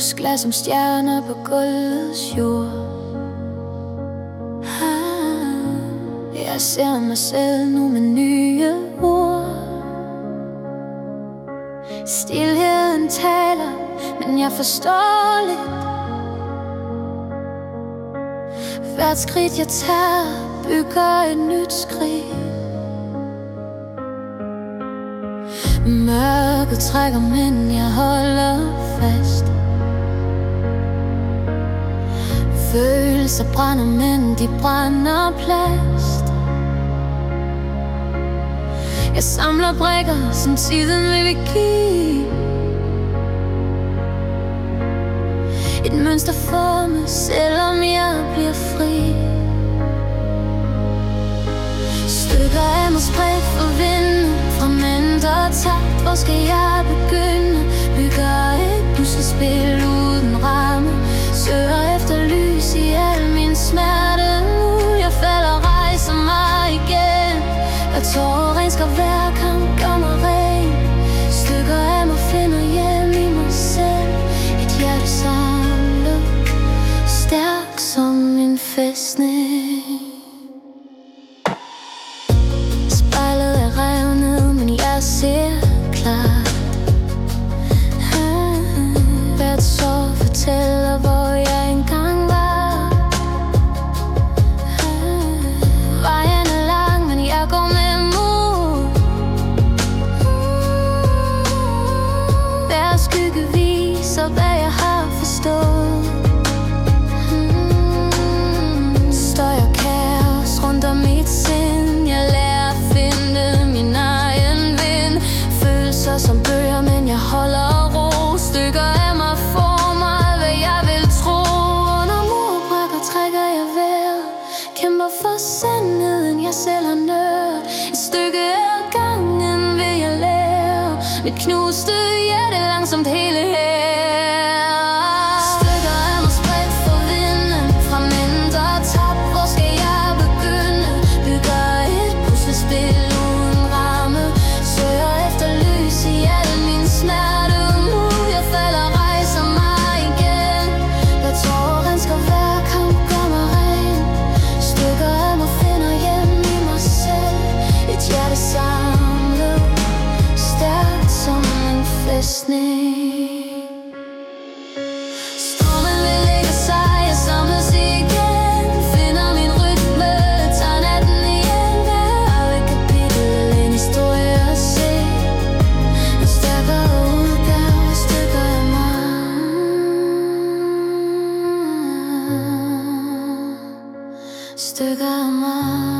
Lysglas som stjerner på gulvets jord. Jeg ser mig selv nu med nye ord. Stilheden taler, men jeg forstår lidt. Hvert skridt jeg tager bygger et nyt skridt. Mørket trækker, men jeg holder fast. Følelser brænder, men de brænder plast. Jeg samler brikker, som tiden vil give. Et mønster formes, selvom jeg bliver fri. Stykker af mig spredt for vinden, fragmenter og takt. Hvor skal jeg begynde? Bygger et puslespil uden ramme. Søger efter lys i al min smerte. Nu jeg falder, rejser mig igen. Og tårer rensker hver kamp, gør mig ren. Stykker af mig finder hjem i mig selv. Et hjerte samlet, stærk som en fæstning. Spejlet er revet ned, men jeg ser klart. Hvert sår fortæller, hvor jeg engang var. Vejen er lang, men jeg går med mod. Hver skygge viser, hvad jeg har forstået. Støj og kaos rundt om mit sind. Jeg lærer at finde min egen vind. Følelser som bølger, men jeg holder ro. Stykker af mig former, hvad jeg vil tro. Under murbrækker trækker jeg vejret. Kæmper for sandheden, jeg selv har nørt. Et stykke af gangen vil jeg lære. Mit knuste hjerte langsomt hele her. Stykker af mig spredt for vinden, fragmenter og tabt. Hvor skal jeg begynde? Bygger et puslespil uden ramme. Søger efter lys i al min smerte. Nu jeg falder, rejser mig igen. Jeg tårer rensker hver kamp, gør mig ren. Stykker af mig finder hjem i mig selv. Et hjerte samlet, stærkt som en fæstning. Stormen vil lægge sig, jeg samles igen. Finder min rytme, tager natten igen. Hver et kapitel, en historie at se. En stærkere udgave, stykker af mig. Stykker af mig.